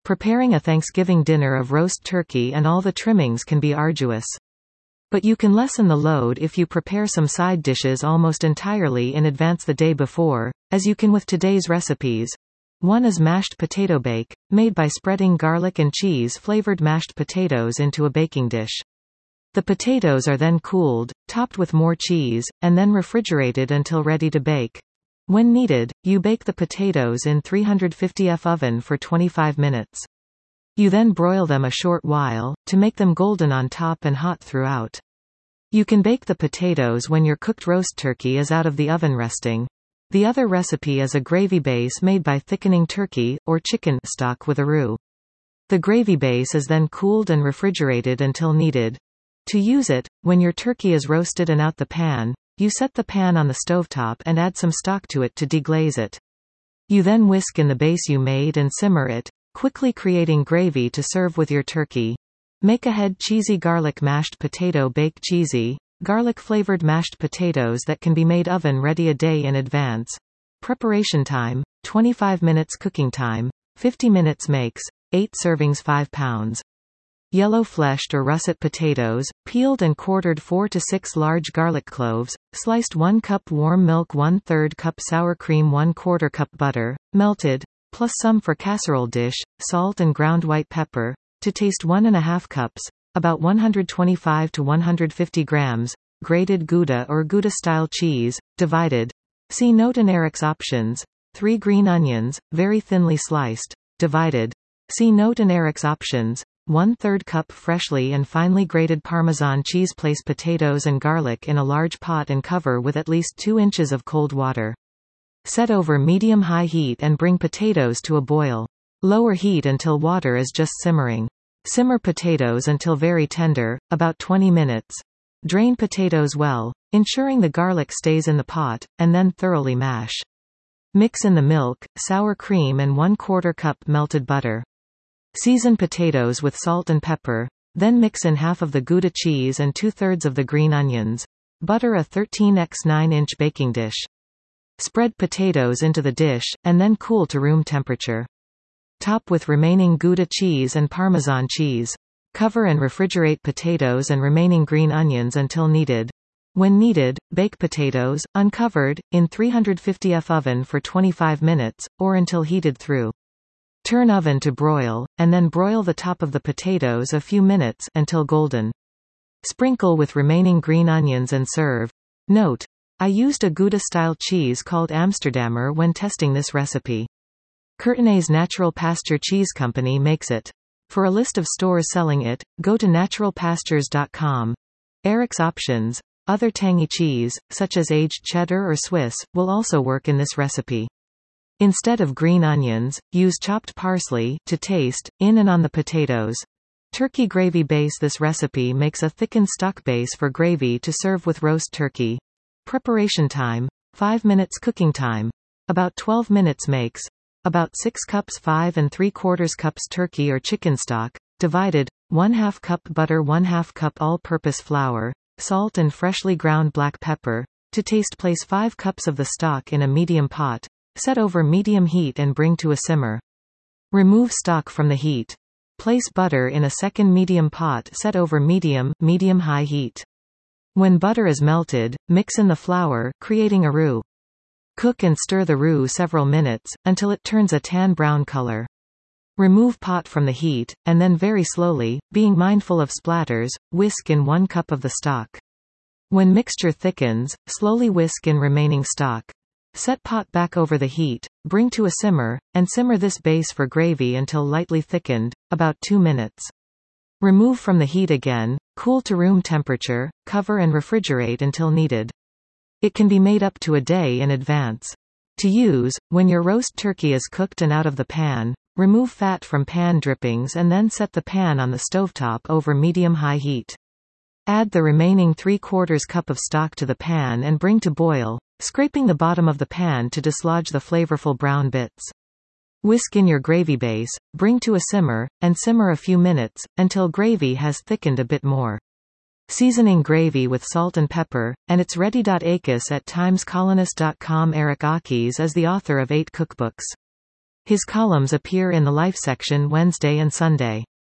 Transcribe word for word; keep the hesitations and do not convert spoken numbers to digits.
Preparing a Thanksgiving dinner of roast turkey and all the trimmings can be arduous. But you can lessen the load if you prepare some side dishes almost entirely in advance the day before, as you can with today's recipes. One is mashed potato bake, made by spreading garlic and cheese-flavored mashed potatoes into a baking dish. The potatoes are then cooled, topped with more cheese, and then refrigerated until ready to bake. When needed, you bake the potatoes in three hundred fifty Fahrenheit oven for twenty-five minutes. You then broil them a short while, to make them golden on top and hot throughout. You can bake the potatoes when your cooked roast turkey is out of the oven resting. The other recipe is a gravy base made by thickening turkey, or chicken, stock with a roux. The gravy base is then cooled and refrigerated until needed. To use it, when your turkey is roasted and out the pan, you set the pan on the stovetop and add some stock to it to deglaze it. You then whisk in the base you made and simmer it, quickly creating gravy to serve with your turkey. Make ahead cheesy garlic mashed potato baked cheesy, garlic-flavored mashed potatoes that can be made oven-ready a day in advance. Preparation time, twenty-five minutes. Cooking time, fifty minutes. Makes, eight servings. five pounds. Yellow fleshed or russet potatoes, peeled and quartered four to six large garlic cloves, sliced one cup warm milk one third cup sour cream one quarter cup butter, melted, plus some for casserole dish, salt and ground white pepper, to taste one and a half cups, about one hundred twenty-five to one hundred fifty grams, grated Gouda or Gouda-style cheese, divided. See note in Eric's options. three green onions, very thinly sliced, divided. See note in Eric's options. one third cup freshly and finely grated Parmesan cheese. Place potatoes and garlic in a large pot and cover with at least two inches of cold water. Set over medium-high heat and bring potatoes to a boil. Lower heat until water is just simmering. Simmer potatoes until very tender, about twenty minutes. Drain potatoes well, ensuring the garlic stays in the pot, and then thoroughly mash. Mix in the milk, sour cream and one quarter cup melted butter. Season potatoes with salt and pepper, then mix in half of the Gouda cheese and two-thirds of the green onions. Butter a thirteen by nine inch baking dish. Spread potatoes into the dish, and then cool to room temperature. Top with remaining Gouda cheese and Parmesan cheese. Cover and refrigerate potatoes and remaining green onions until needed. When needed, bake potatoes, uncovered, in three hundred fifty Fahrenheit oven for twenty-five minutes, or until heated through. Turn oven to broil, and then broil the top of the potatoes a few minutes, until golden. Sprinkle with remaining green onions and serve. Note: I used a Gouda-style cheese called Amsterdammer when testing this recipe. Courtenay's Natural Pasture Cheese Company makes it. For a list of stores selling it, go to natural pastures dot com. Eric's options. Other tangy cheese, such as aged cheddar or Swiss, will also work in this recipe. Instead of green onions, use chopped parsley, to taste, in and on the potatoes. Turkey gravy base. This recipe makes a thickened stock base for gravy to serve with roast turkey. Preparation time, five minutes. Cooking time, about twelve minutes. Makes, about six cups. five and three quarters cups turkey or chicken stock, divided. one half cup butter, one half cup all-purpose flour, salt and freshly ground black pepper. To taste. Place five cups of the stock in a medium pot. Set over medium heat and bring to a simmer. Remove stock from the heat. Place butter in a second medium pot set over medium, medium-high heat. When butter is melted, mix in the flour, creating a roux. Cook and stir the roux several minutes, until it turns a tan brown color. Remove pot from the heat, and then very slowly, being mindful of splatters, whisk in one cup of the stock. When mixture thickens, slowly whisk in remaining stock. Set pot back over the heat, bring to a simmer, and simmer this base for gravy until lightly thickened, about two minutes. Remove from the heat again, cool to room temperature, cover and refrigerate until needed. It can be made up to a day in advance. To use, when your roast turkey is cooked and out of the pan, remove fat from pan drippings and then set the pan on the stovetop over medium-high heat. Add the remaining three quarters cup of stock to the pan and bring to boil, scraping the bottom of the pan to dislodge the flavorful brown bits. Whisk in your gravy base, bring to a simmer, and simmer a few minutes, until gravy has thickened a bit more. Seasoning gravy with salt and pepper, and it's ready. Akis at times colonist dot com. Eric Akis is the author of eight cookbooks. His columns appear in the Life section Wednesday and Sunday.